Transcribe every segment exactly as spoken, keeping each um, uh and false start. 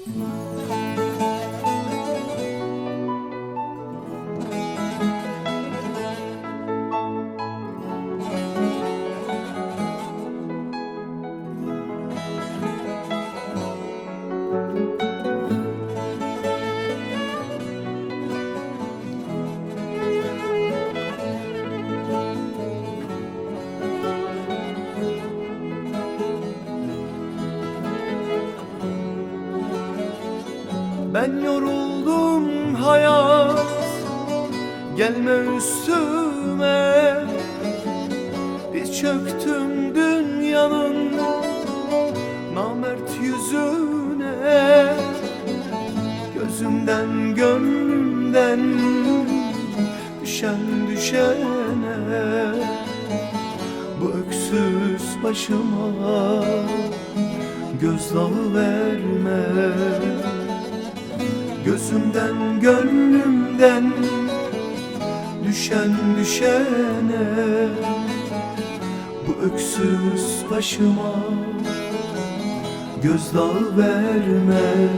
Ben yoruldum hayat, gelme üstüme. Diz çöktüm dünyanın namert yüzüne. Gözümden gönlümden düşen düşene, bu öksüz başıma gözdağı verme. Gözümden gönlümden düşen düşene, bu öksüz başıma gözdağı verme.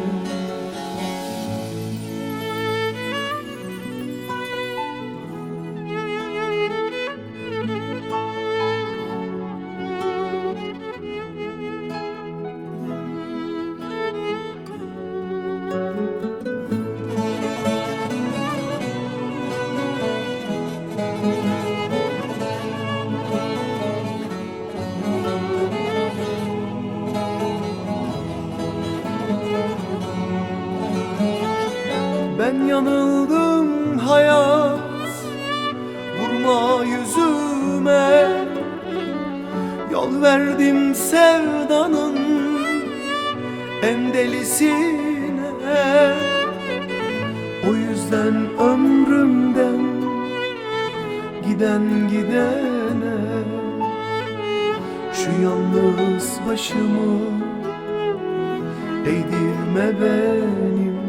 Ben yanıldım hayat, vurma yüzüme. Yol verdim sevdanın en delisine. O yüzden ömrümden giden gidene, şu yalnız başımı eğdirme benim.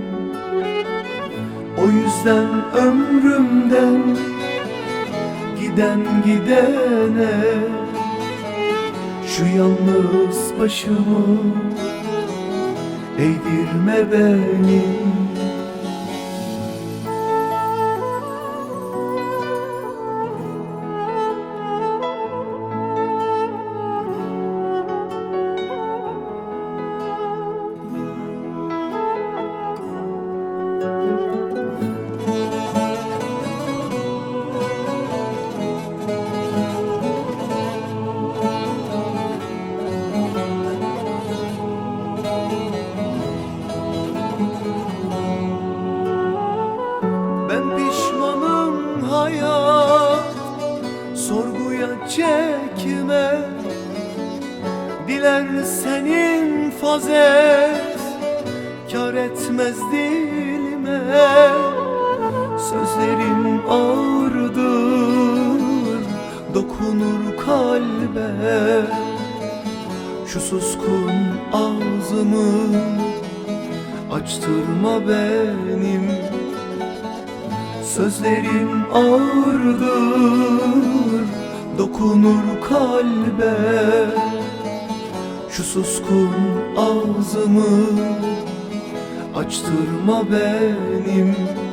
O yüzden ömrümden giden gidene, şu yalnız başımı eğdirme benim. Hayat sorguya çekme, dilersen infaz et, kar etmez dilime. Sözlerim ağırdır, dokunur kalbe. Şu suskun ağzımı açtırma benim. Sözlerim ağırdır, dokunur kalbe. Şu suskun ağzımı açtırma benim.